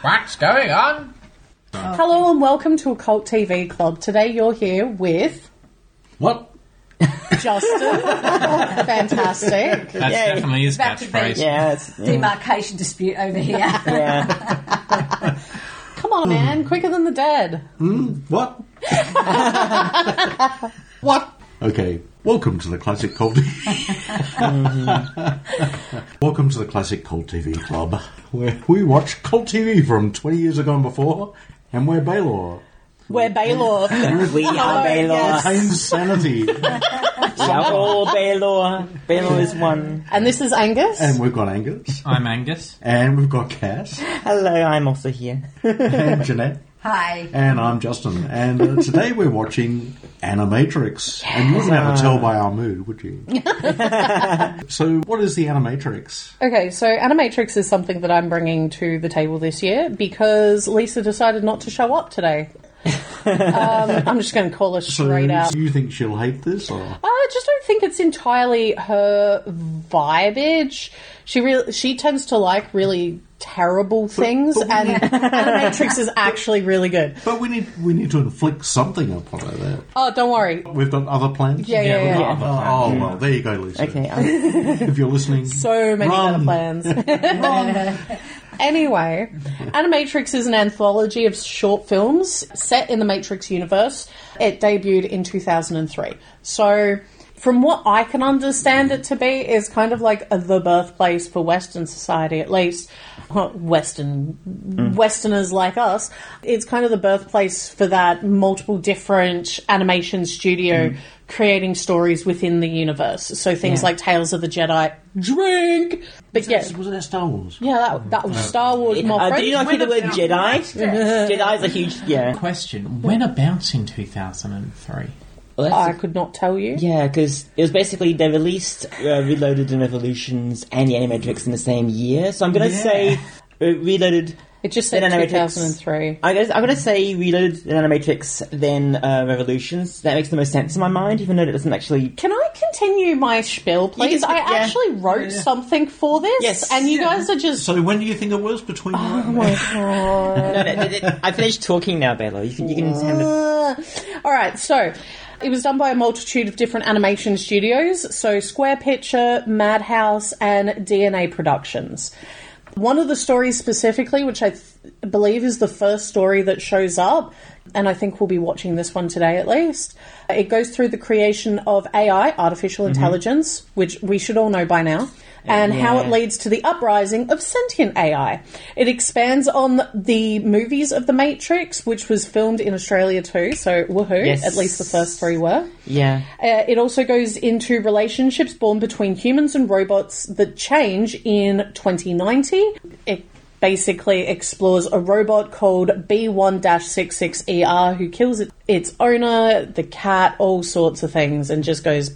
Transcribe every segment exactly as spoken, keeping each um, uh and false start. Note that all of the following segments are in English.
What's going on? Oh. Hello and welcome to Occult T V Club. Today you're here with... What? Justin. Fantastic. That's Yay. definitely his Back to catchphrase. the- Yeah, it's, yeah. Demarcation dispute over here. yeah. Come on, man. Quicker than the dead. Mm, what? What? Okay. Welcome to the Classic Cult. Welcome to the Classic Cult T V Club, where we watch cult T V from twenty years ago and before, and we're Baylor. We're Baylor. We are Baylor. yes. Maintains sanity. We are all Baylor. Baylor is one. And this is Angus. And we've got Angus. I'm Angus. And we've got Cass. Hello, I'm also here. And Jeanette. Hi. And I'm Justin. And uh, today we're watching Animatrix. And you wouldn't have to tell by our mood, would you? So what is the Animatrix? Okay, so Animatrix is something that I'm bringing to the table this year because Lisa decided not to show up today. um, I'm just going to call her straight so, out. Do you think she'll hate this? Or? I just don't think it's entirely her vibage. She really, she tends to like really terrible things, but and Animatrix is actually really good. But we need we need to inflict something upon her there. Oh, don't worry. We've got other plans? Yeah, yeah, we've yeah. got other Oh, plans. oh, well, there you go, Lisa. Okay, I'm, If you're listening, So many run. other plans. Anyway, Animatrix is an anthology of short films set in the Matrix universe. It debuted in two thousand three. So, from what I can understand it to be, is kind of like a, the birthplace for Western society, at least. Western mm. Westerners like us. It's kind of the birthplace for that multiple different animation studio mm. creating stories within the universe. So things Yeah. like Tales of the Jedi, drink. But Was yeah, that, was that Star Wars? yeah, that, that was Star Wars. My uh, friend. did you not hear the word Jedi? Jedi's a huge, yeah. Question: when about in two thousand three? Well, I that's could not tell you. yeah, because it was basically they released uh, Reloaded and Revolutions and the Animatrix in the same year. So I'm going to Yeah. say uh, Reloaded. It just said Then two Animatrix. thousand three. I guess I'm going to say Reloaded and Animatrix, then uh, Revolutions. That makes the most sense in my mind, even though it doesn't actually. Can I continue my spiel, please? can- I yeah. actually wrote something for this, Yes. and you Yeah. guys are just... So when do you think it was between you Oh and my god. No, no, no, no, I finished talking now, Bella. You can, you can hand it. Uh, Alright, so... It was done by a multitude of different animation studios, so Square Picture, Madhouse, and D N A Productions. One of the stories specifically, which I th- believe is the first story that shows up, and I think we'll be watching this one today at least, it goes through the creation of A I, artificial Mm-hmm. intelligence, which we should all know by now, and Yeah. how it leads to the uprising of sentient A I. It expands on the movies of The Matrix, which was filmed in Australia too, so woohoo, Yes. at least the first three were. Yeah. Uh, it also goes into relationships born between humans and robots that change in twenty ninety. It basically explores a robot called B one sixty-six E R who kills it, its owner, the cat, all sorts of things, and just goes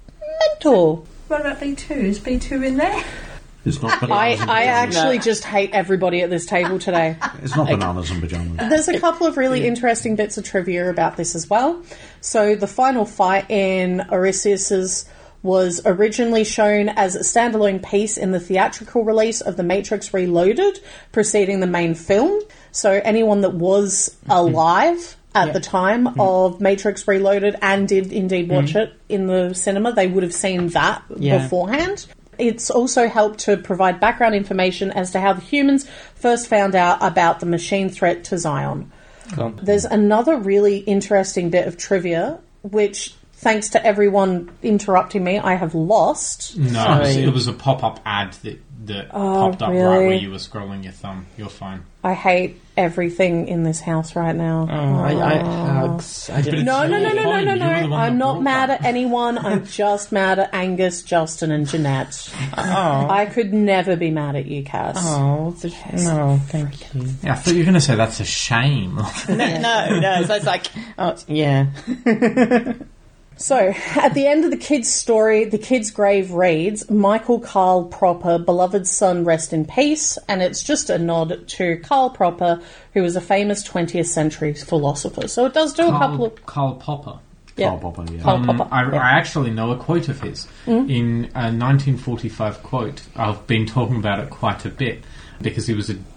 mental. What about B two? Is B two in there? It's not I, bananas and I pajamas. actually just hate everybody at this table today. It's not bananas and pajamas. There's a couple of really interesting bits of trivia about this as well. So the final fight in Odysseus was originally shown as a standalone piece in the theatrical release of The Matrix Reloaded, preceding the main film. So anyone that was alive at Yeah. the time of Matrix Reloaded and did indeed watch it in the cinema, they would have seen that Yeah. beforehand. It's also helped to provide background information as to how the humans first found out about the machine threat to Zion. Cool. There's another really interesting bit of trivia, which, thanks to everyone interrupting me, I have lost. No, it was, Sorry. it was a pop-up ad that that Oh, popped up really? right where you were scrolling your thumb. You're fine. I hate everything in this house right now. Oh, I, I hugs. I didn't. No, no, no, no, no, Fine, no, you were the no. one I'm that not brought mad that. at anyone. I'm just mad at Angus, Justin, and Jeanette. Oh, I could never be mad at you, Cass. oh, it's a- no, thank you. Yeah, I thought you were going to say that's a shame. No, no, no. So it's like, oh, it's- yeah. So, at the end of the kid's story, the kid's grave reads, Michael Karl Popper, beloved son, rest in peace, and it's just a nod to Karl Popper, who was a famous twentieth century philosopher. So it does do a couple Carl, of... Carl Popper. Yeah. Karl Popper, yeah. Karl Um, Popper, I, yeah. I actually know a quote of his. In a nineteen forty-five quote, I've been talking about it quite a bit, because he was a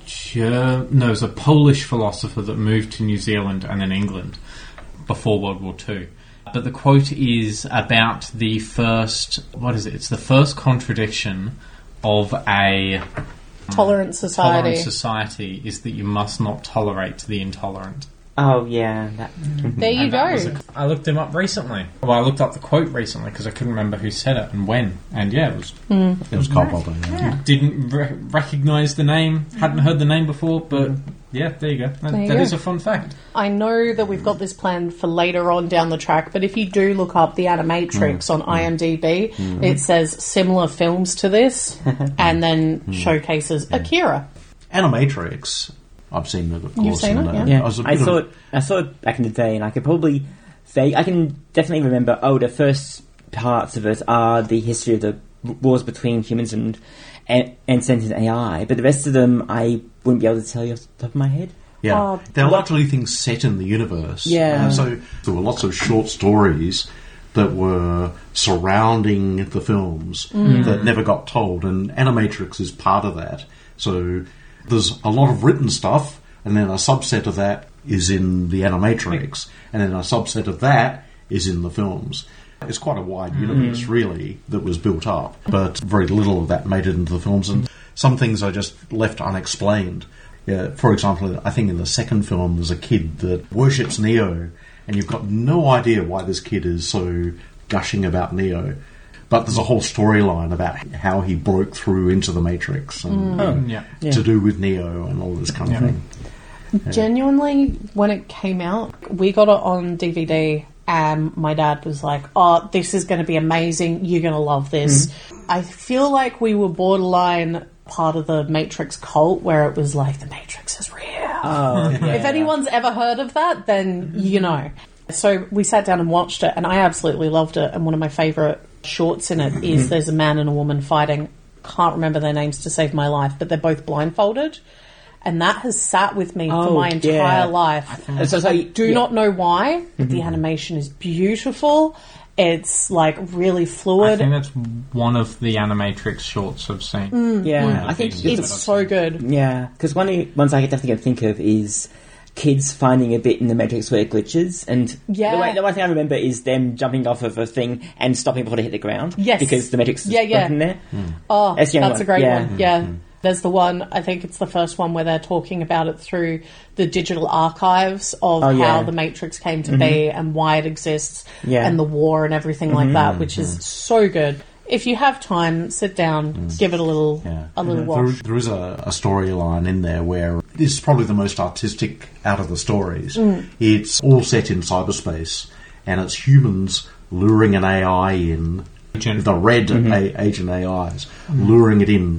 Ger- no, it was a Polish philosopher that moved to New Zealand and then England before World War Two. But the quote is about the first, what is it? It's the first contradiction of a Tolerant society. tolerant society is that you must not tolerate the intolerant. Oh, yeah. That, There you And that go. was a- I looked him up recently. Well, I looked up the quote recently because I couldn't remember who said it and when. And yeah, it was It was Carl Baldwin. Yeah. didn't re- recognise the name, hadn't heard the name before, but yeah, there you go. That, There you that go. is a fun fact. I know that we've got this planned for later on down the track, but if you do look up the Animatrix on IMDb, it says similar films to this, and then showcases Akira. Animatrix. I've seen it, of course. You've seen and, it, uh, yeah. yeah, I, was a I bit saw of- it. I saw it back in the day, and I could probably say I can definitely remember. Oh, the first parts of it are the history of the wars between humans and and, and sentient A I, but the rest of them I wouldn't be able to tell you off the top of my head. Yeah, Oh, there are what- literally things set in the universe. Yeah. Uh, so there were lots of short stories that were surrounding the films that never got told, and Animatrix is part of that. So there's a lot of written stuff, and then a subset of that is in the Animatrix, and then a subset of that is in the films. It's quite a wide universe, really, that was built up, but very little of that made it into the films, and some things are just left unexplained. Yeah, for example, I think in the second film there's a kid that worships Neo, and you've got no idea why this kid is so gushing about Neo. But there's a whole storyline about how he broke through into the Matrix and Oh. Yeah. Yeah. to do with Neo and all this kind of Yeah. thing. Genuinely, when it came out, we got it on D V D, and my dad was like, "Oh, this is going to be amazing. You're going to love this." I feel like we were borderline part of the Matrix cult, where it was like, the Matrix is real. Oh, yeah. If anyone's ever heard of that, then you know. So we sat down and watched it, and I absolutely loved it. And one of my favourite shorts in it is there's a man and a woman fighting. Can't remember their names to save my life, but they're both blindfolded. And that has sat with me for Oh, my entire yeah. life. So, so, I do yeah. not know why, but the animation is beautiful. It's like really I fluid. think that's one of the Animatrix shorts I've seen. Yeah, One of the I think things It's that I've so seen. good. yeah, because one of the ones I definitely can think of is kids finding a bit in the Matrix where it glitches, and Yeah. the, way, the one thing I remember is them jumping off of a thing and stopping before they hit the ground. Yes. because the Matrix is Yeah, yeah. working there. Oh, That's the only that's a one. great Yeah. one. Yeah. There's the one, I think it's the first one where they're talking about it through the digital archives of Oh, how yeah. the Matrix came to be and why it exists Yeah. and the war and everything like that, which is so good. If you have time, sit down, give it a little Yeah. a little There, watch. there is a, a storyline in there where it's probably the most artistic out of the stories. It's all set in cyberspace, and it's humans luring an A I in, Agent. the red a- agent A Is, luring it in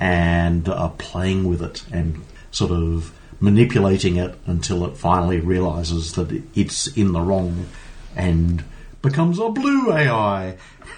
and uh, playing with it and sort of manipulating it until it finally realises that it- it's in the wrong and becomes a blue A I.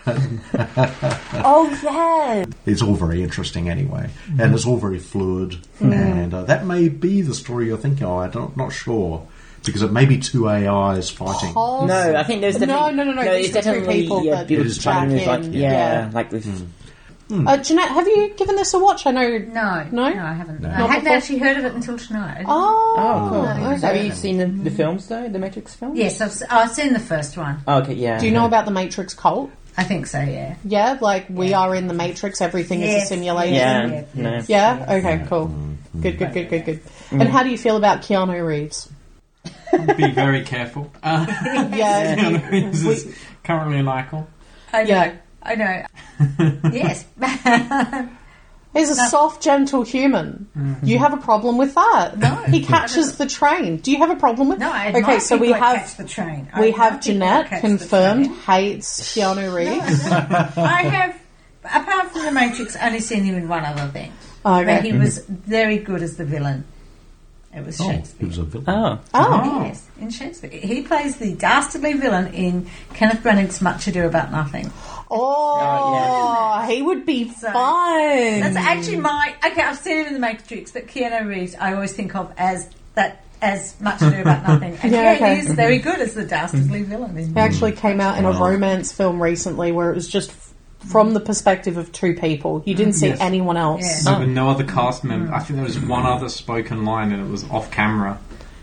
Oh, yeah. It's all very interesting anyway, and it's all very fluid, and uh, that may be the story you're thinking of. I'm not, not sure, because it may be two A Is fighting. Pulse- No, I think there's No, definitely no, no, no, it's these are two definitely people yeah, that people It is trying to back like in, yeah, yeah. like with Uh, Jeanette, have you given this a watch? I know. No, No? no, I haven't. No. I Not hadn't before? actually heard of it until tonight. Oh, oh cool. okay. Have you seen the, the films though, the Matrix films? Yes, I've, s- I've seen the first one. Oh, okay, yeah. Do you know about the Matrix cult? I think so, yeah. Yeah, like we are in the Matrix, everything is a Yes, simulation. Yeah, yes, no. yes, Yeah? yes. Okay, cool. Good, good, good, good, good. And how do you feel about Keanu Reeves? Be very careful. Uh, Yeah. Keanu Reeves we- is currently an icon. I know. Yeah. I know. Yes. He's a soft, gentle human. You have a problem with that? No. He catches the train. Do you have a problem with No, I Okay, admire so we people that have catch the train. I we admire have people that Jeanette catch the confirmed train. hates Keanu Reeves. I have, apart from The Matrix, only seen him in one other thing. Okay. Where he was very good as the villain. It was Oh, he Shakespeare. was a villain. Oh. Oh, Yes, in Shakespeare. He plays the dastardly villain in Kenneth Branagh's Much Ado About Nothing. oh, he would be So- fun. That's actually my... Okay, I've seen him in The Matrix, but Keanu Reeves I always think of as that as Much Ado About Nothing. And Yeah, yeah, okay. he is very good as the dastardly villain. He actually came out in a romance film recently where it was just from the perspective of two people. You didn't see Yes. anyone else. Yeah. There were no other cast member. I think there was one other spoken line, and it was off camera.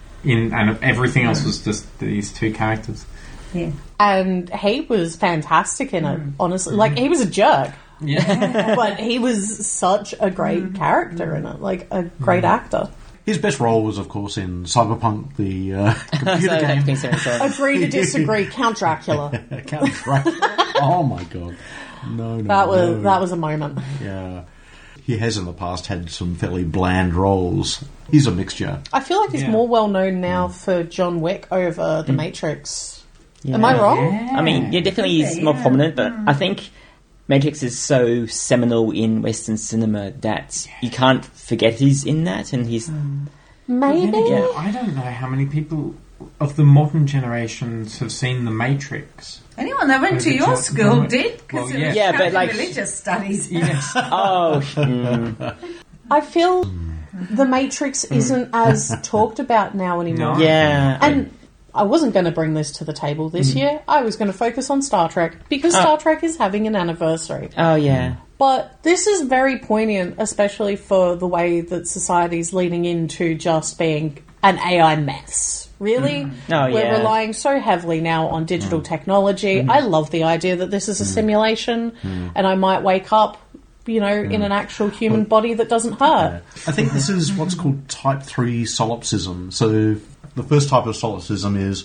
In and everything else was just these two characters. Yeah. And he was fantastic in it, honestly. Like, he was a jerk, Yeah, but he was such a great character in it. Like, a great actor. His best role was, of course, in Cyberpunk, the uh, computer So, game. thanks, sorry, sorry. Agree to disagree, Count Dracula. Count Dracula. Oh my god! No, no, That was no. that was a moment. Yeah, he has in the past had some fairly bland roles. He's a mixture. I feel like he's Yeah. more well known now for John Wick over The Matrix. Yeah. Am I wrong? Yeah. I mean, yeah, definitely he's Yeah, more yeah. prominent, but I think Matrix is so seminal in Western cinema that you can't forget he's in that, and he's Maybe. Yeah. I don't know how many people of the modern generations have seen The Matrix. Anyone that went to Maybe your just- school did, because Well, it yeah. was Yeah, but counting like- religious studies. Yes. oh, mm, I feel The Matrix isn't as talked about now anymore. No. yeah, And I wasn't going to bring this to the table this year. I was going to focus on Star Trek because Star Trek is having an anniversary. oh yeah, But this is very poignant, especially for the way that society's leading into just being an A I mess. Really? Oh, We're yeah. relying so heavily now on digital technology. I love the idea that this is a simulation and I might wake up, you know, in an actual human body that doesn't hurt. I think this is what's called type three solipsism. So the first type of solipsism is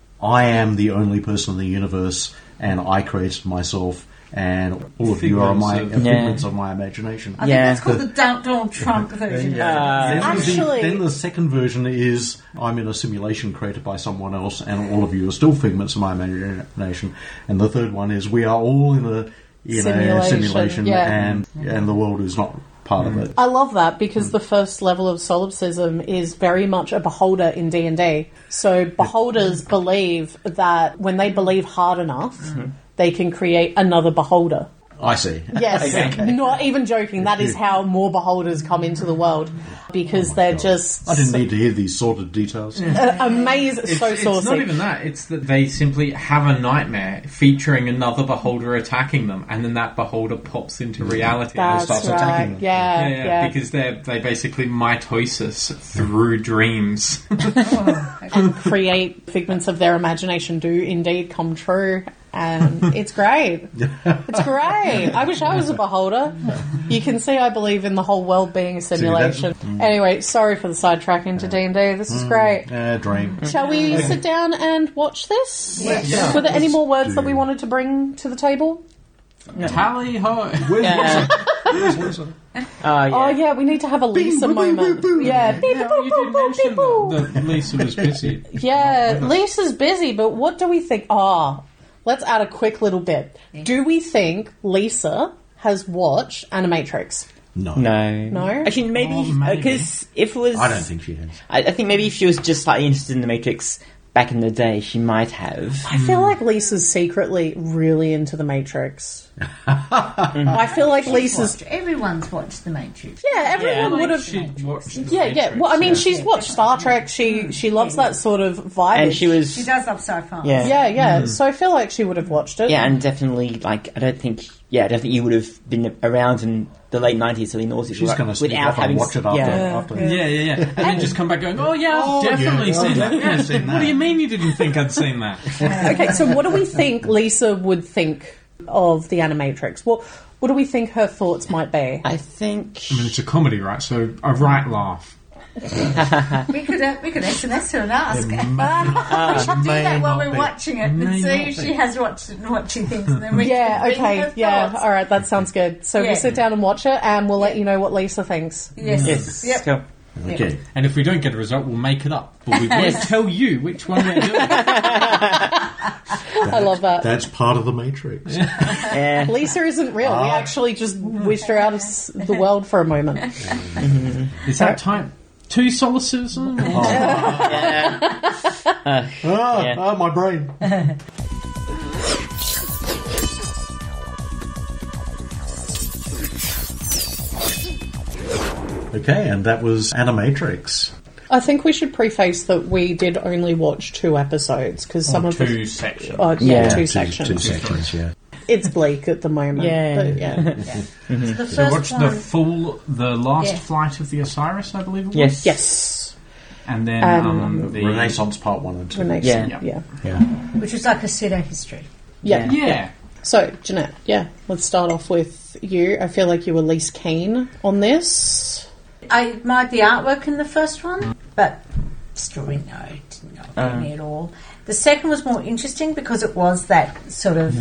I am the only person in the universe and I created myself and all of you are my Figments of- figments of my imagination. I Yeah. think that's called the Don- Donald Trump version. Uh, Then, Actually- the, then the second version is I'm in a simulation created by someone else and all of you are still figments of my imagination. And the third one is we are all in a in Simulation, a simulation yeah. and and the world is not part of it. I love that because the first level of solipsism is very much a beholder in D and D. So beholders believe that when they believe hard enough, they can create another beholder. I see. Yes, Okay. not even joking. That is how more beholders come into the world because Oh my they're God. just I didn't need to hear these sordid details. amazing, It's, so it's saucy. not even that. It's that they simply have a nightmare featuring another beholder attacking them, and then that beholder pops into reality That's starts right. attacking them. Yeah, Yeah, yeah. yeah, because they they basically mitosis through dreams. and create figments of their imagination do indeed come true. And it's great. It's great. I wish I was a beholder. You can see I believe in the whole world being a simulation. Anyway, sorry for the sidetrack into D and D. This is great. Uh, dream. Shall we sit down and watch this? Yes. Were there any more words do. that we wanted to bring to the table? Tally ho! Where's yeah. Where's Lisa? Oh yeah. Oh, yeah, we need to have a Lisa moment. Yeah. Beep, Yeah, boop, you boop, did boop, mention beep, boop. that, that Lisa was busy. Yeah, Lisa's busy, but what do we think? Ah, let's add a quick little bit. Do we think Lisa has watched Animatrix? No. No, No? Actually, maybe Oh, maybe. because if it was, I don't think she has. I, I think maybe if she was just slightly interested in the Matrix back in the day, she might have. I feel like Lisa's secretly really into the Matrix. I feel like Lisa's. Watched- Everyone's watched The Matrix. Yeah, everyone Yeah. would have. She'd watched the Yeah, yeah. Matrix, Well, I mean, yeah. she's watched Star Trek. She she loves that sort of vibe. And she was, She does love sci-fi. yeah, Yeah, yeah. So I feel like she would have watched it. yeah, and definitely like I don't think, yeah, I don't think you would have been around in the late nineties, early noughties. She's going to sneak without off and having watch it after. yeah. after. Yeah, yeah, yeah. And then just come back going, oh, yeah, I've Oh, definitely yeah. seen Oh, that. yeah, Yeah. I've seen What that. do you mean you didn't think I'd seen that? Okay, so what do we think Lisa would think of the Animatrix? What what do we think her thoughts might be? I think. I mean, it's a comedy, right? So a right laugh. We could uh, we could S M S her and ask. It we may- should do may that while not we're be. watching it and May see not if be. she has watched it and watching things. And then we Yeah, can read okay, her yeah, thoughts. all right, that sounds good. So Yeah. we'll sit down and watch it, and we'll let you know what Lisa thinks. Yes. Yes. Yep. Cool. Okay. And if we don't get a result, we'll make it up. But we won't tell you which one we're doing. I love that. That's part of the Matrix. Yeah. Lisa isn't real. We Ah. actually just wished her out of s- the world for a moment. Is that time? Two solecism? Yeah. Ah, Yeah. ah, my brain. Okay, and that was Animatrix. I think we should preface that we did only watch two episodes because some of Two the sections. oh, yeah, Yeah. two Two- sections. Two sections, yeah. it's bleak at the moment. Yeah. But yeah. Yeah. So the So first watch one, the full, the last Yeah. flight of the Osiris, I believe it was. Yes. Yes. And then Um, um, the Renaissance Part One and Two. Renaissance. Yeah. Yeah. Yeah. which was like a pseudo history. Yeah. Yeah. Yeah. So, Jeanette, yeah, let's start off with you. I feel like you were least keen on this. I admired the artwork in the first one, but story, no, it didn't go for Uh. me at all. The second was more interesting because it was that sort of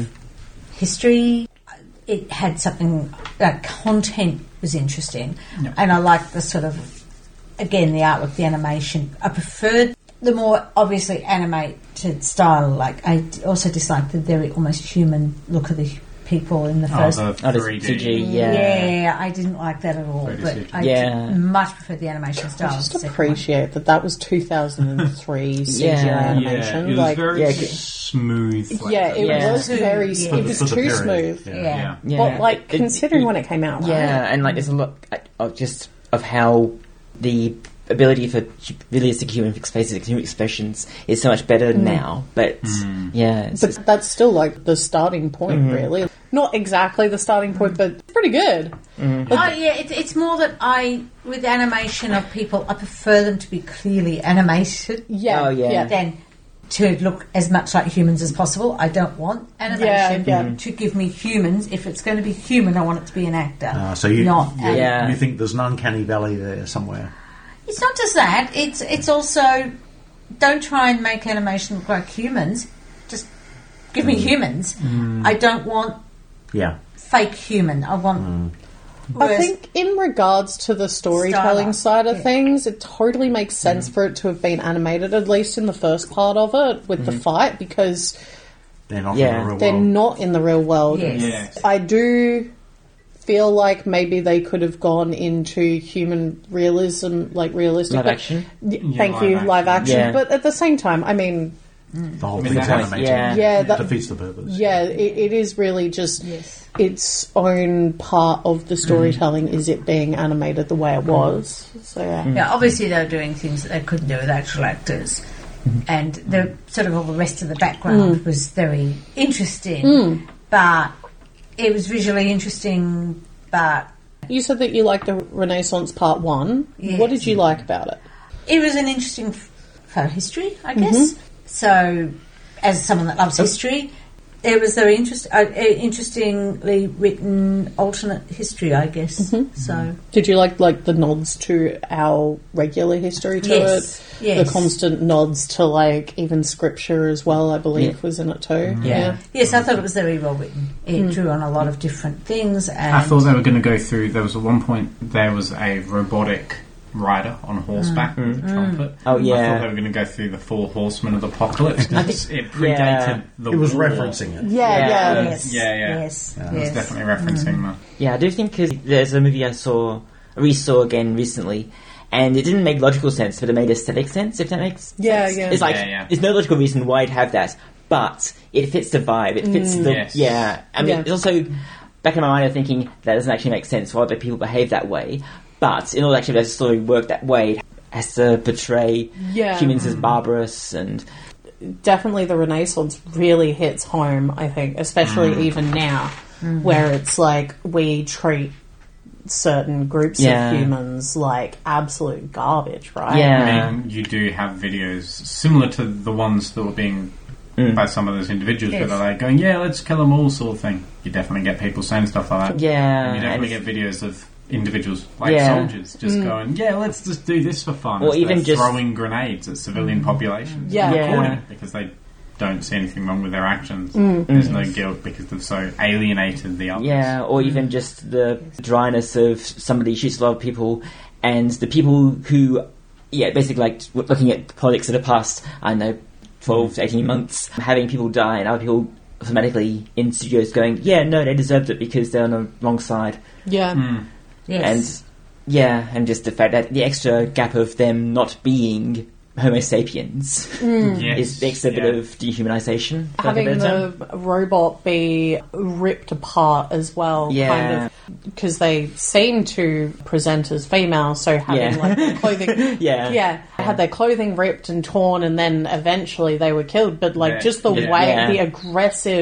history. It had something, that content was interesting, Yeah. and I liked the sort of, again, the artwork, the animation. I preferred the more obviously animated style. Like, I d- also disliked the very almost human look of the people in the Oh, first. the Oh, the three D. C G, yeah. Yeah, I didn't like that at all. three D But C G. I Yeah. d- much preferred the animation style. I of just the second appreciate that that was two thousand three C G I Yeah. Yeah, animation. it was like, very Yeah, smooth. like yeah, it Yeah. was very, Yeah. it was For the too period. smooth. Yeah. one. Yeah. Yeah. Yeah. But, like, It- considering it- when it came out, right? Yeah, and like there's a lot of just of how the ability for realistic human faces, human expressions, is so much better now. But yeah, it's But that's still, like, the starting point, really. Not exactly the starting point, but it's pretty good. Oh, yeah, it, it's more that I, with animation of people, I prefer them to be clearly animated Yeah, Oh, yeah. than to look as much like humans as possible. I don't want animation Yeah, yeah. to give me humans. If it's going to be human, I want it to be an actor. Uh, so you, not you, an- Yeah. you think there's an uncanny valley there somewhere? It's not just that. It's it's also, don't try and make animation look like humans. Just give me humans. I don't want Yeah. fake human. I want. I whereas- think in regards to the storytelling Style, side of yeah. things, it totally makes sense for it to have been animated, at least in the first part of it, with the fight, because They're not Yeah. in the real they're world. not in the real world. Yes. Yes. I do feel like maybe they could have gone into human realism, like realistic. live action. Y- Yeah, Thank live you, action. live action. Yeah. But at the same time, I mean, The whole I mean, thing's that's- animated. yeah. yeah, that, Defeats the purpose. yeah, it, it is really just Yes. its own part of the storytelling is it being animated the way it was. So yeah. Yeah, obviously they were doing things that they couldn't do with actual actors, and the sort of all the rest of the background was very interesting, but it was visually interesting. But You said that you liked the Renaissance Part One. Yes. What did you like about it? it was an interesting f- photo history, I guess. So, as someone that loves history, it was very interest, uh, interestingly written alternate history, I guess. So, Did you like like the nods to our regular history to Yes, it? yes. The constant nods to like even scripture as well, I believe, Yeah. was in it too. Yeah. yes, I thought it was very well written. It drew on a lot of different things, and I thought they were going to go through. There was at one point there was a robotic rider on horseback with a trumpet. Oh, yeah. I thought they were going to go through the four horsemen of the apocalypse. 'cause it predated yeah. the It was war. referencing it. Yeah, Yeah. yeah. yes, Yeah, yeah. yes, It was yes. definitely referencing that. Yeah, I do think because there's a movie I saw, re-saw again recently, and it didn't make logical sense, but it made aesthetic sense. If that makes Yeah, sense. yeah. It's like Yeah, yeah. there's no logical reason why it'd have that, but it fits the vibe. It fits the Yes. yeah. I mean, Yeah. it's also back in my mind, I'm thinking that doesn't actually make sense. Why do people behave that way? But in order to actually have the story work that way, it has to portray Yeah. humans as barbarous and Definitely the Renaissance really hits home, I think, especially even now, where it's like we treat certain groups Yeah. of humans like absolute garbage, right? Yeah. I mean, you do have videos similar to the ones that were being Mm. by some of those individuals Yes. where they're like going, yeah, let's kill them all sort of thing. You definitely get people saying stuff like that. yeah, And you definitely and- get videos of individuals, like Yeah. soldiers, just going, yeah, let's just do this for fun. Or as even they're just- throwing grenades at civilian populations. Yeah. Yeah. Recording it because they don't see anything wrong with their actions. There's no guilt because they've so alienated the others. Yeah, or even just the dryness of somebody shoots a lot of people, and the people who, yeah, basically like looking at politics of the past, I don't know, twelve to eighteen months, having people die, and other people automatically in studios going, yeah, no, they deserved it because they're on the wrong side. Yeah. Mm. Yes. And, yeah, and just the fact that the extra gap of them not being Homo sapiens Yes. is the extra bit Yeah. of dehumanization. for lack of a Having better term. the robot be ripped apart as well, Yeah. kind of, because they seem to present as female, so having Yeah. like their clothing, Yeah. yeah, had their clothing ripped and torn, and then eventually they were killed. But like Yeah. just the Yeah. way, Yeah. the aggressive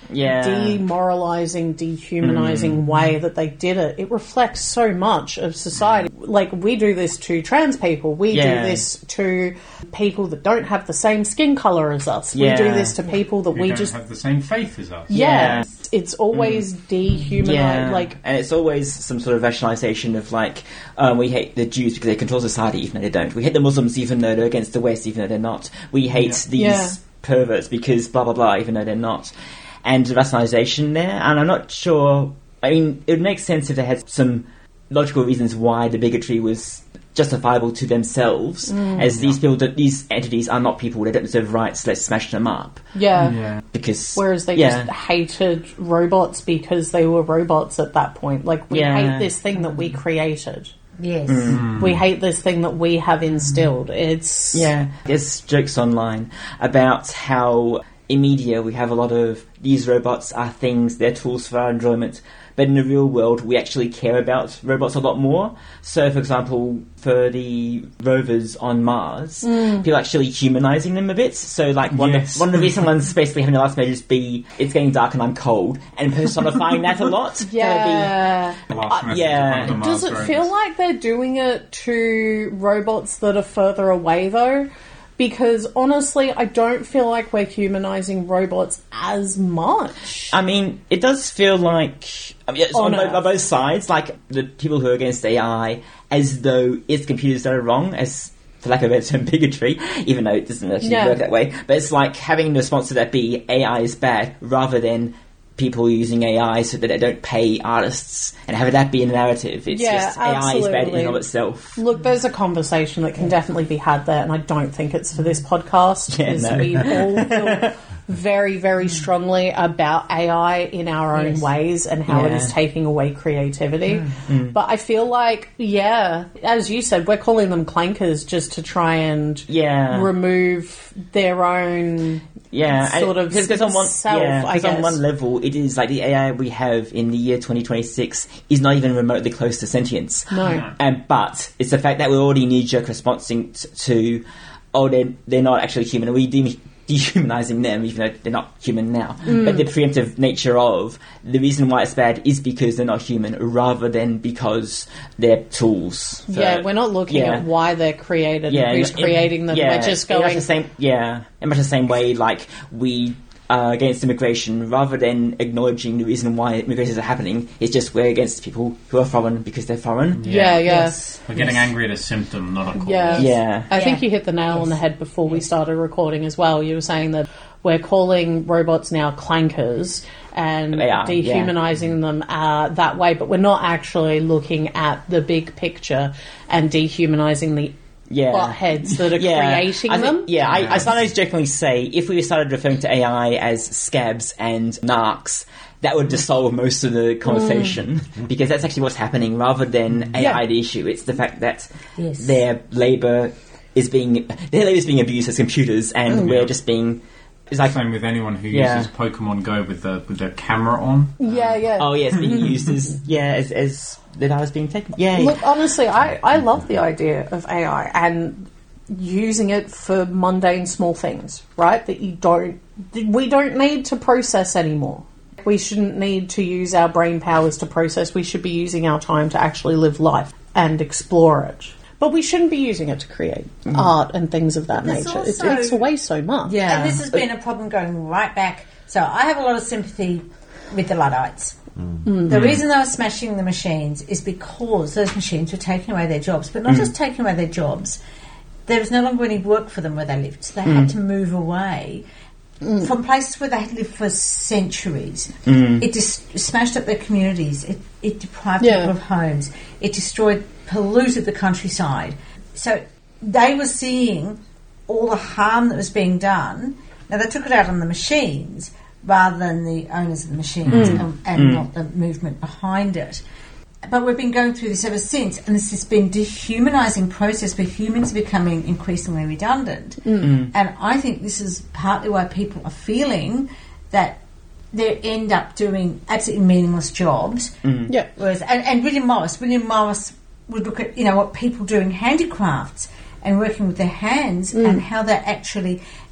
Yeah. demoralizing, dehumanizing Mm. way that they did it. It reflects so much of society. Like, we do this to trans people. We Yeah. do this to people that don't have the same skin color as us. Yeah. We do this to people that We, we don't just... have the same faith as us. Yeah. It's always dehumanized. Yeah, Like, and it's always some sort of rationalization of like, um, we hate the Jews because they control society, even though they don't. We hate the Muslims, even though they're against the West, even though they're not. We hate Yeah. these Yeah. perverts because blah blah blah, even though they're not. And the rationalization there, and I'm not sure. I mean, it would make sense if they had some logical reasons why the bigotry was justifiable to themselves, as these people, that these entities are not people, they don't deserve rights. Let's smash them up yeah. Yeah. because Whereas they yeah. just hated robots because they were robots at that point. Like, we Yeah. hate this thing that we created. Yes. We hate this thing that we have instilled. It's... Yeah, there's jokes online about how in media we have a lot of these robots are things, they're tools for our enjoyment, but in the real world we actually care about robots a lot more. So, for example, for the rovers on Mars, people are actually humanising them a bit. So, like, one, Yes. of, one of the recent ones basically having the last message be, it's getting dark and I'm cold, and personifying that a lot. So it'd be- Yeah. The last Uh, message yeah. of one of the Mars Does it rovers. feel like they're doing it to robots that are further away, though? Because, honestly, I don't feel like we're humanising robots as much. I mean, it does feel like I mean, it's on, On both, Earth. on both sides, like the people who are against A I, as though it's computers that are wrong, as for lack of a better term, bigotry, even though it doesn't actually Yeah. work that way. But it's like having the response to that be A I is bad, rather than people using A I so that they don't pay artists and have that be a narrative. It's Yeah, just A I is bad in absolutely. and of itself. Look, there's a conversation that can definitely be had there, and I don't think it's for this podcast, Yeah, because no. we all feel very, very strongly about A I in our own Yes. ways and how it Yeah. is taking away creativity. But I feel like, yeah, as you said, we're calling them clankers just to try and Yeah. remove their own... Yeah, and sort of because on one, self, yeah, I 'cause on guess. one level, it is like the A I we have in the year twenty twenty-six is not even remotely close to sentience. No. And but it's the fact that we're already knee-jerk responding t- to, oh, they're they're not actually human. We de- dehumanizing them, even though they're not human now. Mm. But the preemptive nature of the reason why it's bad is because they're not human, rather than because they're tools. for- Yeah, we're not looking yeah. at why they're created yeah, and who's in- creating them. Yeah, We're just in much going... the same. Yeah, in much the same way, like we are against immigration, rather than acknowledging the reason why immigrations are happening. It's just we're against people who are foreign because they're foreign. Yeah, yeah. Yes. We're getting angry at a symptom, not a cause. Yeah. Yeah. I think Yeah. you hit the nail on the head before we started recording as well. You were saying that we're calling robots now clankers and They are, dehumanizing them uh, that way, but we're not actually looking at the big picture and dehumanizing the Yeah. buttheads that are Yeah, creating I think- them. Yeah, I, I sometimes jokingly say if we started referring to A I as scabs and narcs, that would dissolve most of the conversation because that's actually what's happening, rather than A I Yeah. the issue. It's the fact that Yes. their labour is being their labour is being abused as computers, and we're just being. It's like, Same with anyone who Yeah. uses Pokemon Go with the with their camera on. Yeah, yeah. oh yeah, it's being used as yeah as as the data's being taken. Yeah, Look, honestly, I, I love the idea of A I and using it for mundane small things, right? That you don't, we don't need to process anymore. We shouldn't need to use our brain powers to process. We should be using our time to actually live life and explore it. But we shouldn't be using it to create art and things of that There's nature. It also- takes away so much. And this has been a problem going right back. So I have a lot of sympathy with the Luddites. The reason they were smashing the machines is because those machines were taking away their jobs, but not just taking away their jobs. There was no longer any work for them where they lived, so they had to move away from places where they had lived for centuries. It just smashed up their communities. It, it deprived Yeah. people of homes. It destroyed, polluted the countryside. So they were seeing all the harm that was being done. Now, they took it out on the machines rather than the owners of the machines and, and not the movement behind it. But we've been going through this ever since, and this has been dehumanising process where humans are becoming increasingly redundant. And I think this is partly why people are feeling that they end up doing absolutely meaningless jobs. Yeah. Whereas, and, and William Morris, William Morris would look at, you know, what people do in handicrafts and working with their hands and how they're actually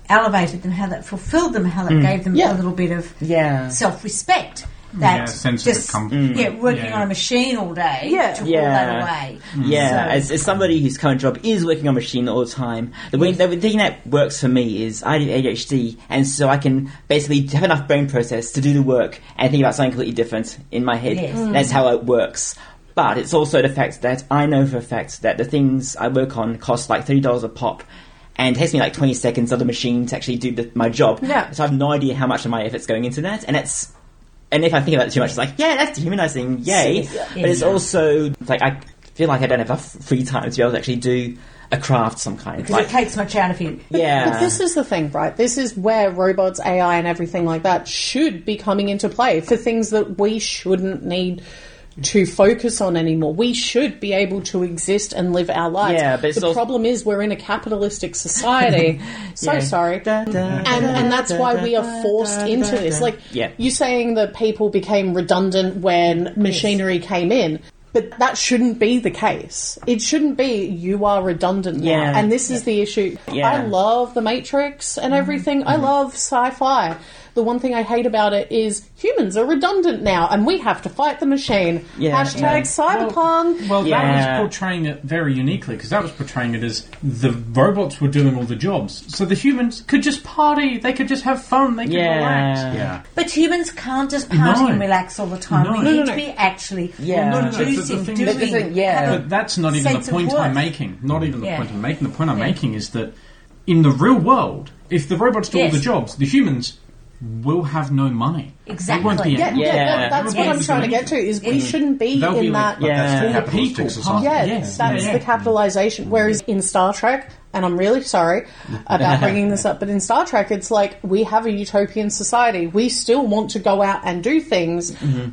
elevated them, how that fulfilled them, how that gave them Yeah. a little bit of Yeah. self-respect. That Yeah, sense of just accomplishment. yeah, working Yeah. on a machine all day Yeah. to haul Yeah. that away. Yeah, So- as, as somebody whose current job is working on a machine all the time, the, way, the thing that works for me is I do A D H D, and so I can basically have enough brain process to do the work and think about something completely different in my head. Yes. Mm. That's how it works. But it's also the fact that I know for a fact that the things I work on cost like thirty dollars a pop, and it takes me like twenty seconds of the machine to actually do the, my job. Yeah. So I have no idea how much of my effort's going into that, and it's And if I think about it too much, it's like, yeah, that's dehumanizing, yay. Yeah. But it's Yeah. also, like, I feel like I don't have enough free time to be able to actually do a craft of some kind. Because Like, it takes much out of you. yeah. But this is the thing, right? This is where robots, A I, and everything like that should be coming into play for things that we shouldn't need to focus on anymore. We should be able to exist and live our lives. Yeah, but it's the also- problem is we're in a capitalistic society. So Yeah. sorry. Da, da, And, da, and that's da, why da, we are da, forced da, into da, this. da. Like, Yeah. you saying that people became redundant when machinery came in. But that shouldn't be the case. It shouldn't be you are redundant now. Yeah. And this is the issue. Yeah. I love The Matrix and everything. I love sci-fi. The one thing I hate about it is humans are redundant now and we have to fight the machine. Yeah. Hashtag Yeah. cyberpunk. Well, Yeah. that was portraying it very uniquely because that was portraying it as the robots were doing all the jobs, so the humans could just party, they could just have fun, they could Yeah. relax. Yeah. But humans can't just party No. and relax all the time. No. We No, need no, to no. be actually Yeah. No, no, no, the- the producing, thing doing, is- That's the thing, yeah. have a But that's not even the sense of point I'm worth. making. Not even the Yeah. point I'm making. The point I'm Yeah. making is that in the real world, if the robots do all Yes. the jobs, the humans will have no money. Exactly. They won't be Yeah, able yeah, Yeah. that- that's what Yes. I'm trying to get to, is we shouldn't be They'll in be that... like, Yeah. That's the all capitalistic people society. Yeah, Yes, that's yeah, the yeah. capitalization. Whereas in Star Trek, and I'm really sorry about bringing this up, but in Star Trek, it's like we have a utopian society. We still want to go out and do things,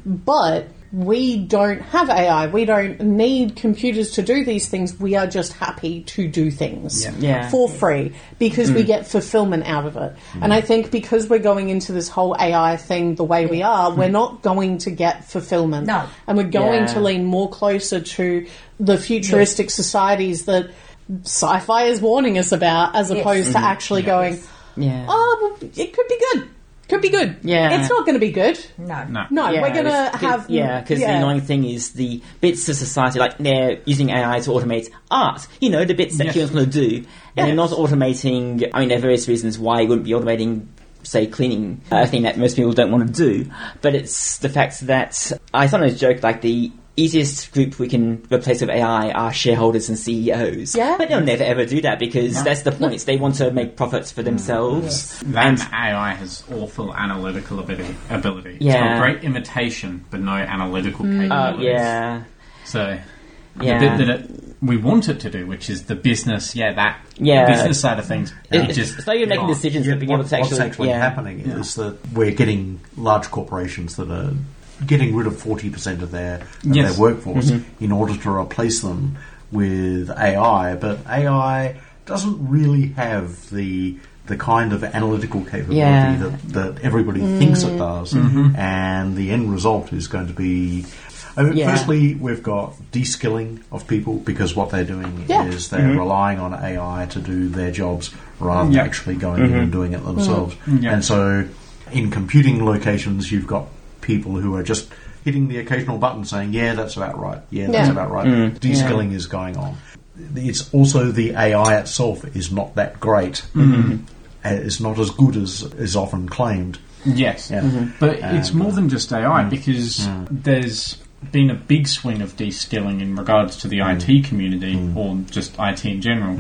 but we don't have A I. We don't need computers to do these things. We are just happy to do things Yeah. Yeah. for free because we get fulfillment out of it. And I think because we're going into this whole A I thing the way we are, we're not going to get fulfillment. No. And we're going Yeah. to lean more closer to the futuristic societies that sci-fi is warning us about, as Yes. opposed to actually going, Yeah. oh, well, it could be good. Could be good. Yeah. It's not going to be good. No. No. No, Yeah, we're going to it's- have... yeah, because the annoying thing is the bits of society, like they're using A I to automate art. You know, the bits that Yes. humans want to do, and they're not automating. I mean, there are various reasons why you wouldn't be automating, say, cleaning, a thing that most people don't want to do. But it's the fact that I sometimes joke like the easiest group we can replace with A I are shareholders and C E Os. Yeah. But they'll never ever do that because that's the point. They want to make profits for themselves. That A I has awful analytical ability. ability. It's Yeah. got great imitation, but no analytical Uh, capabilities. yeah. So Yeah. the bit that it, we want it to do, which is the business, yeah, that Yeah. business side of things, It- it just it's like you're making gone. decisions Yeah, but being what- able to what's actually, actually yeah. happening is that we're getting large corporations that are getting rid of forty percent of their, of Yes. their workforce Mm-hmm. in order to replace them with A I. But A I doesn't really have the the kind of analytical capability Yeah. that, that everybody thinks it does. And the end result is going to be... I mean, Yeah. Firstly, we've got de-skilling of people because what they're doing Yeah. is they're relying on A I to do their jobs rather than Yeah. actually going in and doing it themselves. Yeah. And so in computing locations, you've got people who are just hitting the occasional button saying, yeah, that's about right. Yeah, that's Yeah. about right. Mm. De-skilling is going on. It's also the A I itself is not that great. Mm-hmm. Uh, It's not as good as is often claimed. Yes, Yeah. but it's And, more uh, than just A I because there's been a big swing of de-skilling in regards to the I T community or just I T in general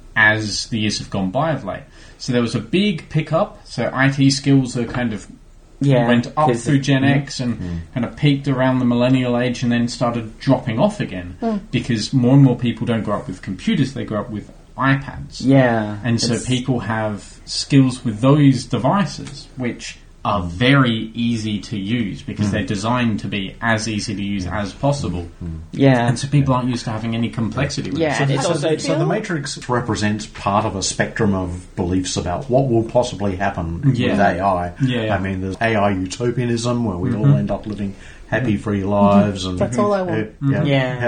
as the years have gone by of late. So there was a big pickup. So I T skills are kind of Yeah, went up 'cause- through Gen mm. X and kind of peaked around the millennial age and then started dropping off again because more and more people don't grow up with computers, they grow up with iPads. Yeah. And so It's- people have skills with those devices which are very easy to use because they're designed to be as easy to use as possible. Yeah. And so people aren't used to having any complexity with Yeah, it. and it's So, also so the Matrix represents part of a spectrum of beliefs about what will possibly happen Yeah. with A I. Yeah, yeah. I mean, there's A I utopianism where we all end up living happy, free lives, and That's all I want. Uh, yeah, Yeah. Uh,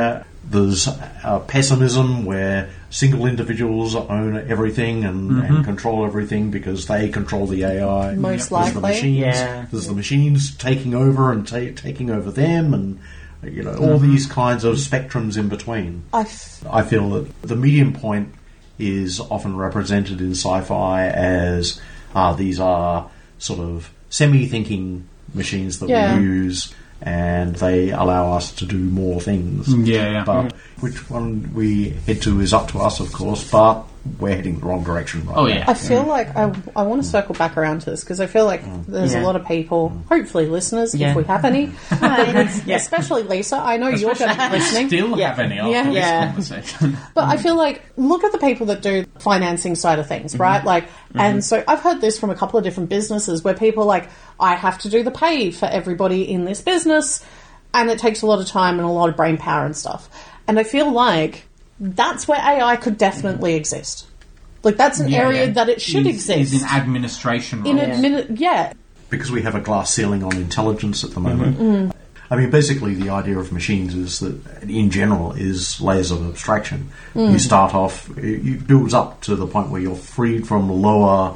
There's uh, pessimism where single individuals own everything and, Mm-hmm. and control everything because they control the A I. Most There's the likely. machines. Yeah. There's the machines taking over and ta- taking over them, and you know all Mm-hmm. these kinds of spectrums in between. I f- I feel that the medium point is often represented in sci-fi as uh, these are sort of semi-thinking machines that Yeah. we use, and they allow us to do more things. Yeah, yeah. But which one we head to is up to us, of course, but we're heading the wrong direction right Oh, now. yeah. I feel like I, I want to circle back around to this because I feel like there's Yeah. a lot of people, hopefully listeners, Yeah. if we have any, Yeah. especially Lisa. I know you're going to be listening. Still Yeah. have any after Yeah. this Yeah. conversation. But I feel like, look at the people that do financing side of things, right? Like, and so I've heard this from a couple of different businesses where people are like, I have to do the pay for everybody in this business, and it takes a lot of time and a lot of brain power and stuff. And I feel like that's where A I could definitely exist. Like, that's an Yeah, area yeah. that it should Is- exist. Is in administration in roles. a minute, yeah. Because we have a glass ceiling on intelligence at the moment. Mm. I mean, basically, the idea of machines is that, in general, is layers of abstraction. Mm. You start off, it it builds up to the point where you're freed from lower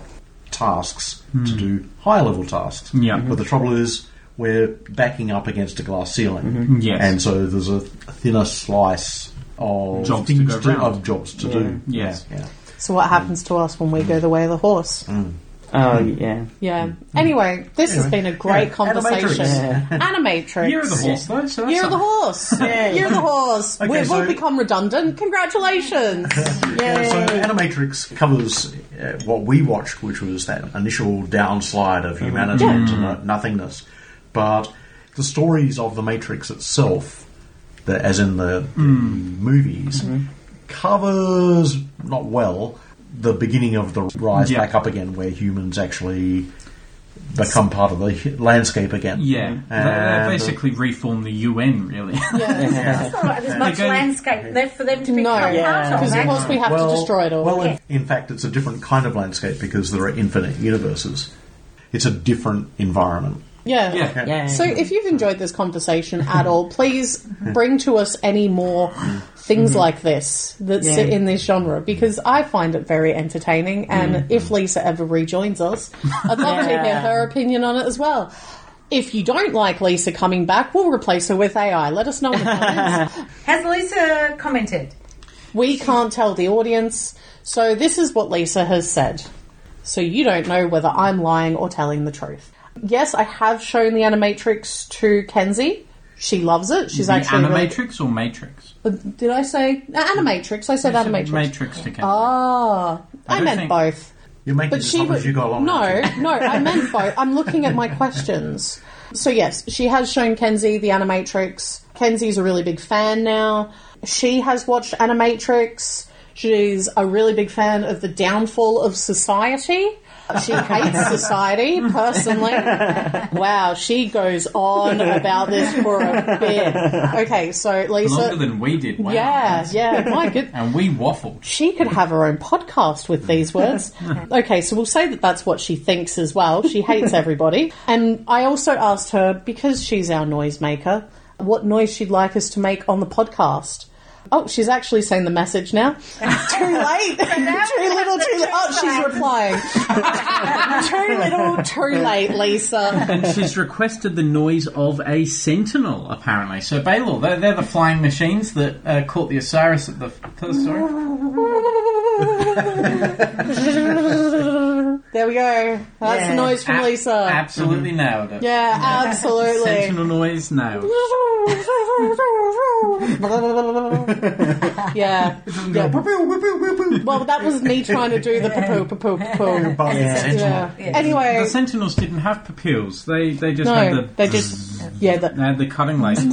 tasks to do higher level tasks. Yeah. But the trouble is, we're backing up against a glass ceiling, Yes. and so there's a thinner slice of Jobs to things go to, round. of jobs to do. Yes. Yeah. So what happens to us when we go the way of the horse? Oh, yeah. Yeah. Anyway, this has been a great Yeah, conversation. Animatrix. Animatrix. Year of the horse, though. So that's Year of the something. horse. Year of the horse. Okay, We've all so- become redundant. Congratulations. Yeah, so Yay. Animatrix covers uh, what we watched, which was that initial downslide of humanity into no- nothingness. But the stories of the Matrix itself, the, as in the, the movies, covers, not well, the beginning of the rise Yeah. back up again, where humans actually become part of the landscape again. Yeah. They- And, they uh, basically reform the U N, really. Yeah. There's not there's much They go- landscape left for them to be No, cut Yeah. out of. because of actually. course we have to destroy it all. Well, Yeah. in, in fact, it's a different kind of landscape because there are infinite universes. It's a different environment. yeah. Yeah. Yeah. So if you've enjoyed this conversation at all, please bring to us any more things like this that sit Yeah. in this genre, because I find it very entertaining, and if Lisa ever rejoins us, I'd love to hear Yeah. her opinion on it as well. If you don't like Lisa coming back, we'll replace her with A I. Let us know in the comments. Has Lisa commented? We can't tell the audience, so this is what Lisa has said. So you don't know whether I'm lying or telling the truth. Yes, I have shown the Animatrix to Kenzie. She loves it. She's The actually really- Animatrix or Matrix? Uh, Did I say uh, Animatrix? I said Animatrix. Matrix to Kenzie. Ah, I, I don't meant think- both. You're making But this she up was as you go along. no, aren't you? no. I meant both. I'm looking at my questions. So yes, she has shown Kenzie the Animatrix. Kenzie's a really big fan now. She has watched Animatrix. She's a really big fan of the downfall of society. She hates society, personally. Wow, she goes on about this for a bit. Okay, so Lisa... Longer than we did. Wow. yeah, yeah, my goodness. And we waffled. She could have her own podcast with these words. Okay, so we'll say that that's what she thinks as well. She hates everybody. And I also asked her, because she's our noisemaker, what noise she'd like us to make on the podcast. Oh, she's actually saying the message now. Too late. Too little, too late. Oh, she's replying. Too little, too late, Lisa. And she's requested the noise of a sentinel, apparently. So, Baylor, they're, they're the flying machines that uh, caught the Osiris at the first story. There we go. That's Yeah. the noise from Ab- Lisa. Absolutely nailed it. Yeah, absolutely. Sentinel noise nailed. yeah. yeah. Well, that was me trying to do the poo poo poo poo. But it's- Yeah. Yeah. Anyway, The sentinels didn't have pupils. They they just had no, the they just yeah. The, they had the cutting lasers.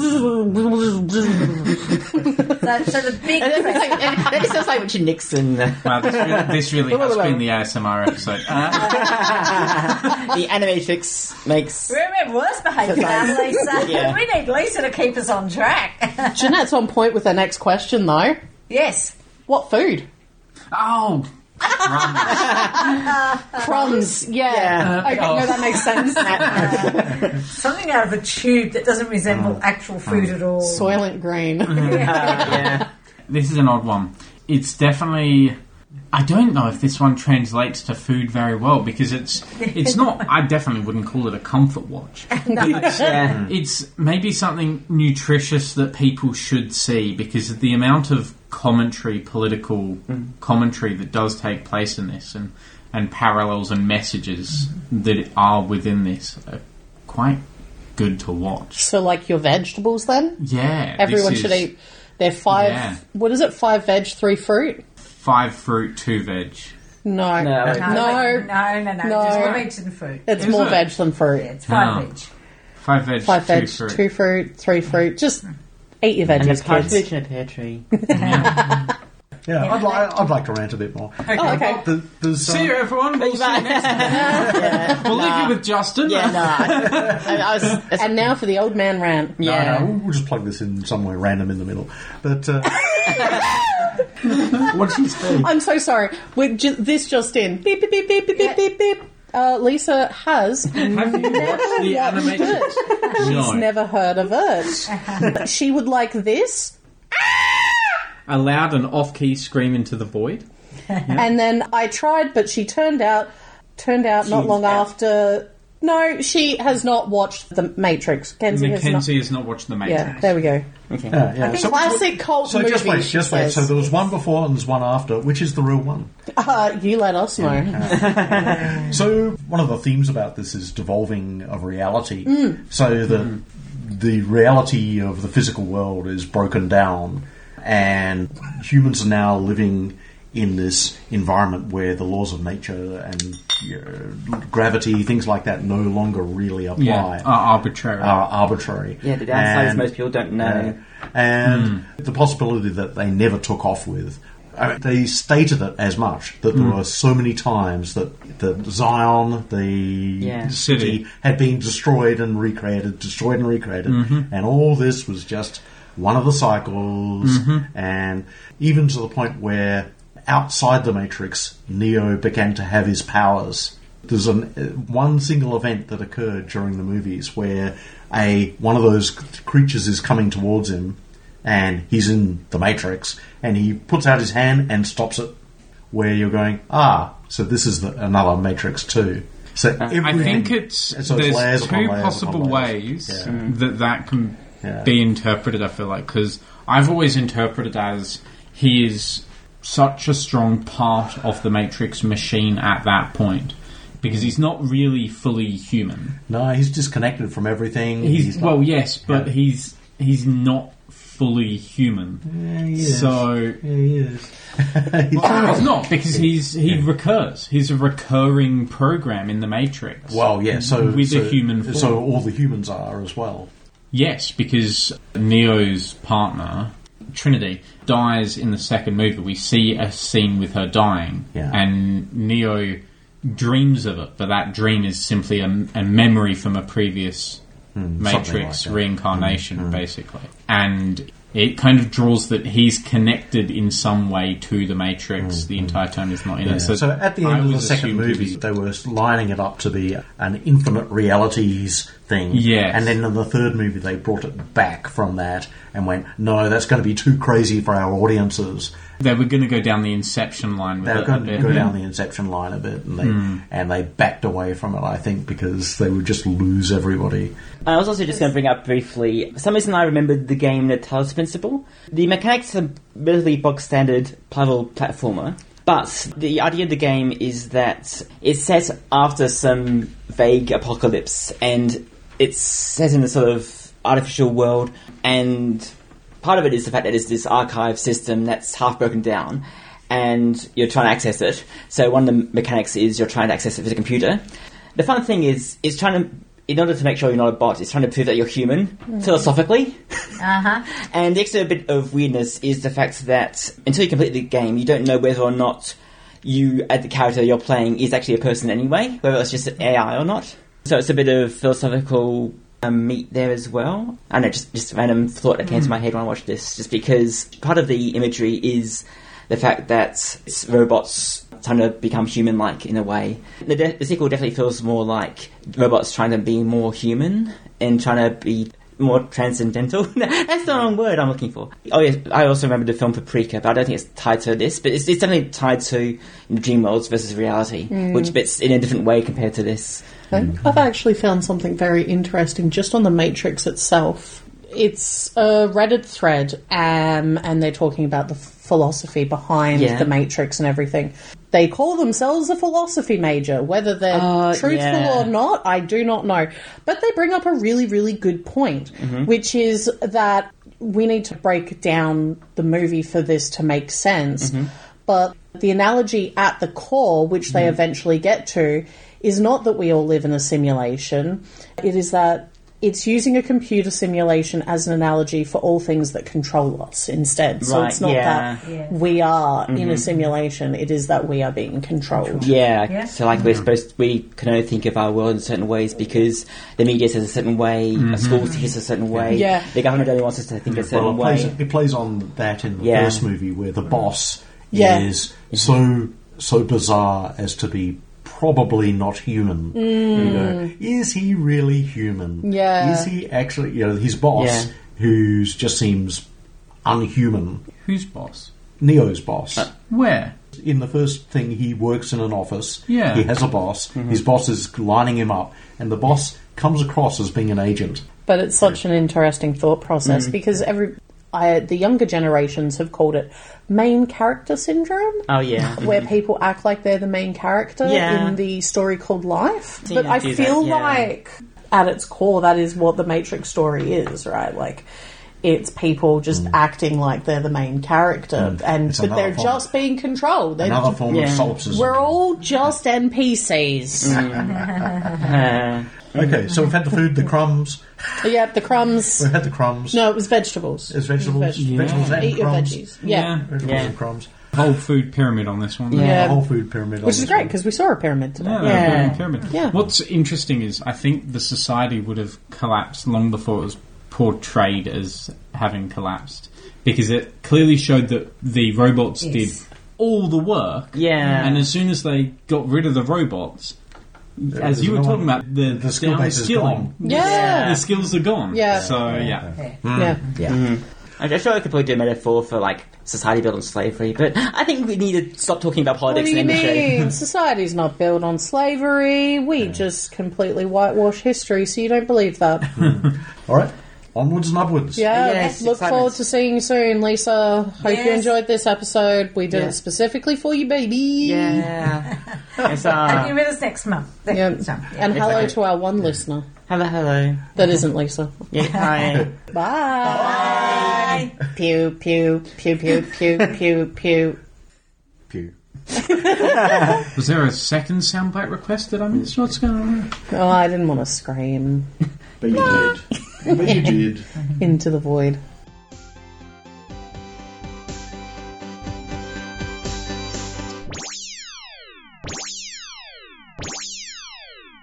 So, so the big It sounds like Richard Nixon. Wow, this really, this really has been the A S M R episode. Uh, The Animatrix makes... We're worse behaviour now, Lisa. Yeah. We need Lisa to keep us on track. Jeanette's on point with her next question, though. Yes. What food? oh, Crumbs, yeah. Yeah. Okay, no, that makes sense. Something out of a tube that doesn't resemble actual food at all. Soylent Green. yeah. This is an odd one. It's definitely... I don't know if this one translates to food very well because it's it's not... I definitely wouldn't call it a comfort watch. It's, Yeah. it's maybe something nutritious that people should see because of the amount of commentary, political commentary that does take place in this and, and parallels and messages that are within this are quite good to watch. So, like your vegetables, then Yeah. everyone this should is eat. They're five. Yeah. What is it? Five veg, three fruit. Five fruit, two veg. No, No. No, no, no, no, no. No. Just more veg than fruit. It's Is more it? veg than fruit. Yeah, it's five No. veg. Five veg, Five two veg, fruit. two fruit, three fruit. Just eat your And a veggies, kids. partridge in a pear tree. Yeah, I'd, li- I'd like to rant a bit more. Oh, okay. The, there's, See you, um, everyone. We'll see you next time. yeah. We'll leave you with Justin. Yeah, no. I, I, I was, And now for the old man rant. yeah. No, no, we'll just plug this in somewhere random in the middle. But uh, what's his thing? I'm so sorry. We're ju- this just in. Beep, beep, beep, beep, beep, beep, beep, beep. Uh, Lisa has Have you watched the watched animated? it. She's No. never heard of it. She would like this. A loud and off-key scream into the void. And then I tried, but she turned out turned out not She's long out. after. No, she has not watched The Matrix. Kenzie has not. Mackenzie has not watched The Matrix. Yeah, there we go. Okay. Yeah, yeah. So- Classic cult So movie. just wait, she just wait. says. So there was one before and there's one after. Which is the real one? Uh, you let us know. So one of the themes about this is devolving of reality, so that the reality of the physical world is broken down, and humans are now living in this environment where the laws of nature and uh, gravity, things like that, no longer really apply. Yeah, are arbitrary. Are arbitrary. Yeah, the downside is And- most people don't know. uh, and the possibility that they never took off with. I mean, they stated it as much that there were so many times that, that Zion, the Yeah. city, City. had been destroyed and recreated, destroyed and recreated, and all this was just one of the cycles, and even to the point where outside the Matrix, Neo began to have his powers. There's an, uh, one single event that occurred during the movies where a one of those creatures is coming towards him, and he's in the Matrix, and he puts out his hand and stops it. Where you're going, ah, so this is the, another Matrix two. So I everything- think it's so it's there's layers upon two layers possible upon layers. ways Yeah. that that can Yeah. be interpreted. I feel like because I've always interpreted as he is such a strong part of the Matrix machine at that point because he's not really fully human. No, he's disconnected from everything. He's, not- well, yes, but Yeah. he's he's not fully human. Yeah, he is. So Yeah, he is. well, he's not because he's he recurs. He's a recurring program in the Matrix. Well, yeah, so With so, a human form. so all the humans are as well. Yes, because Neo's partner, Trinity, dies in the second movie. We see a scene with her dying, Yeah. and Neo dreams of it, but that dream is simply a, a memory from a previous something Matrix like that. reincarnation, basically. And it kind of draws that he's connected in some way to the Matrix the entire time he's not in Yeah. it. So, at the I end of the always second assumed it movie, was- they were lining it up to be an infinite realities thing. Yes. And then in the third movie, they brought it back from that and went, no, that's going to be too crazy for our audiences. They were going to go down the Inception line with They were it a going to bit. go down the Inception line a bit, and they Hmm. and they backed away from it, I think, because they would just lose everybody. I was also just going to bring up briefly, for some reason I remembered the game The Talos Principle. The mechanics are relatively bog standard puzzle platformer, but the idea of the game is that it's set after some vague apocalypse, and it's set in a sort of artificial world, and part of it is the fact that it's this archive system that's half broken down, and you're trying to access it. So one of the mechanics is you're trying to access it with a computer. The fun thing is, it's trying to, in order to make sure you're not a bot, it's trying to prove that you're human, philosophically. Uh-huh. And the extra bit of weirdness is the fact that until you complete the game, you don't know whether or not you, as the character you're playing, is actually a person anyway, whether it's just an A I or not. So it's a bit of philosophical um, meat there as well. I know, just just a random thought that came to my head when I watched this, just because part of the imagery is the fact that it's robots trying to become human-like in a way. The, de- the sequel definitely feels more like robots trying to be more human and trying to be more transcendental. That's the wrong word I'm looking for. Oh yeah, I also remember the film Paprika, but I don't think it's tied to this, but it's, it's definitely tied to you know, dream worlds versus reality, mm. which fits in a different way compared to this. Mm. I've actually found something very interesting just on the Matrix itself. It's a Reddit thread, um, and they're talking about the philosophy behind yeah. the Matrix and everything. They call themselves a philosophy major. Whether they're uh, truthful yeah. or not, I do not know. But they bring up a really, really good point, mm-hmm. which is that we need to break down the movie for this to make sense. Mm-hmm. But the analogy at the core, which they mm-hmm. eventually get to, is not that we all live in a simulation. It is that it's using a computer simulation as an analogy for all things that control us instead. So right, it's not yeah. that yeah. we are mm-hmm. in a simulation, it is that we are being controlled. Yeah, yeah. so like we're supposed to, we can only think of our world in certain ways because the media says a certain way, mm-hmm. a school teaches a certain way, yeah. the government only wants us to think yeah, a certain well, it way. plays, it plays on that in the yeah. first movie where the boss yeah. is so so bizarre as to be probably not human. Mm. You know, is he really human? Yeah. Is he actually, you know, his boss, yeah. who just seems unhuman. Whose boss? Neo's boss. Uh, where? In the first thing, he works in an office. Yeah. He has a boss. Mm-hmm. His boss is lining him up. And the boss comes across as being an agent. But it's such an interesting thought process Mm. because every I, the younger generations have called it main character syndrome. Oh, yeah. Where people act like they're the main character Yeah. in the story called Life. Seen But it I do feel that, yeah. like at its core that is what the Matrix story is, right? Like it's people just Mm. acting like they're the main character Mm. and It's but another they're form just being controlled. They're Another ju- form Yeah. of solipsism. We're all just N P Cs. Uh, Okay, so we've had the food, the crumbs. Yeah, the crumbs. We've had the crumbs. No, it was vegetables. It's vegetables. It was Yeah. Vegetables and Eat your crumbs. veggies. Yeah. Vegetables Yeah. and crumbs. Whole food pyramid on this one. Yeah. Yeah. The whole food pyramid. on Which is this great one. because we saw a pyramid today. Yeah, Yeah. building a pyramid. Yeah. What's interesting is I think the society would have collapsed long before it was portrayed as having collapsed because it clearly showed that the robots Yes. did all the work. yeah. And as soon as they got rid of the robots, as there's you were no talking one- about, the, the skill base is skilling, gone. Yeah. the skills are gone. Yeah. So yeah, Yeah. Yeah. Yeah. Mm. I I feel like I could probably do a metaphor for like society built on slavery, but I think we need to stop talking about What politics do you and industry. mean? Society's not built on slavery. We just completely whitewash history, so you don't believe that. All right. Onwards and upwards. Yeah, Yes, look excitement. forward to seeing you soon, Lisa. Hope you Yes. enjoyed this episode. We did Yeah. it specifically for you, baby. Yeah. It's, And uh, you're with us next month. Yeah. So, yeah. And hello Exactly. to our one listener hello, hello. that isn't Lisa. Yeah, hi. Bye. Bye. Pew, pew, pew, pew, pew, pew, pew. Pew. was there a second soundbite request that I missed? What's going on? Oh, I didn't want to scream But you did. But you did. into the void.